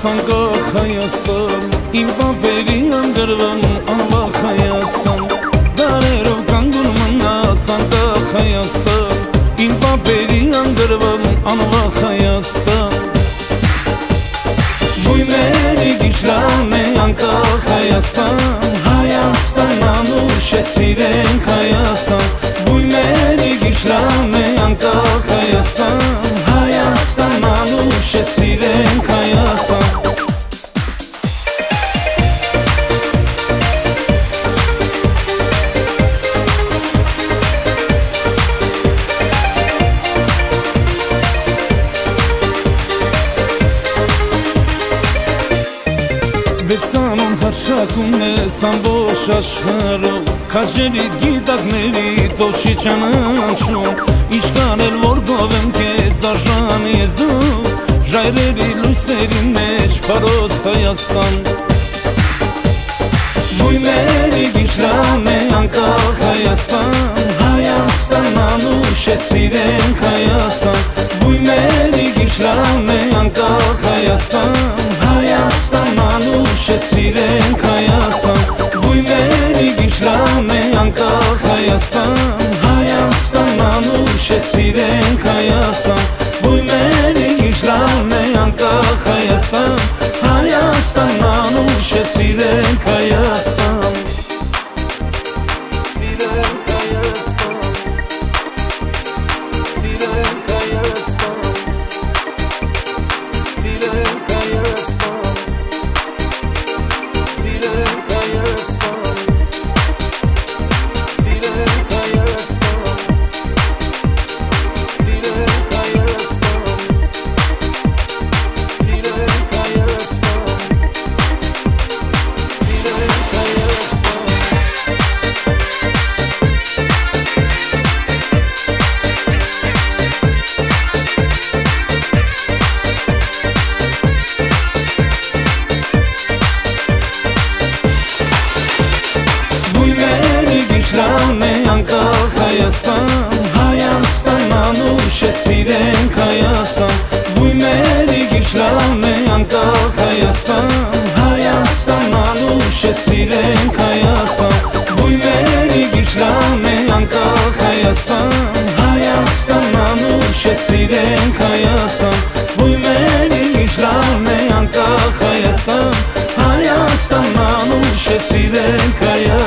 անկախ Հայաստան, իմ պապերի անգրվեմ անվախ Հայաստան, դարերով կանգուն մնաս անկախ Հայաստան, իմ պապերի անգրվեմ անվախ Հայաստան։ Բույների գիշրան է անկախ Հայաստան, Հայաստան անուշ է սիրենք Հայաստան, բույների գիշրան է անկախ Հայաստան, Հայաստան անուշ է սիրենք Հայաստան։ Բեցանոն հրշակում ես ամբողջ աշխարհով, քաջերիդ գիտակներիդ ով չի ճանաչում, ինչքան էլ որ գովեմ քեզ արժան ես դու, ժայռերի լույսերի մեջ փարոս Հայաստան։ Բույների գիշրան է անկախ Հայաստան, Հայաստան անուշ է սիրենք Հայաստան, բույների գիշրան է անկախ Հայաստան, Հայաստան անուշ է սիրենք Հայաստան, բույների գիշրան է անկախ Հայաստան, Հայաստան անուշ է սիրենք Հայաստան, բույների գիշրան է անկախ Հայաստան, Հայաստան անուշ է սիրենք Հայաստան, սիրենք Հայաստան, սիրենք Հայաստան, սիրենք Հայաստան, սիրենք Հայաստան, սիրենք Հայաստան, սիրենք Հայաստան, սիրենք Հայաստան, սիրենք Հայաստան։ Բույների գիշրան է անկախ Հայաստան, Հայաստան անուշ է սիրենք Հայաստան, բույների գիշրան է անկախ Հայաստան, Հայաստան անուշ է սիրենք Հայաստան, բույների գիշրան է անկախ Հայաստան, Հայաստան անուշ է սիրենք Հայաստան, բույների գիշրան է անկախ Հայաստան, Հայաստան անուշ է սիրենք Հայաստան։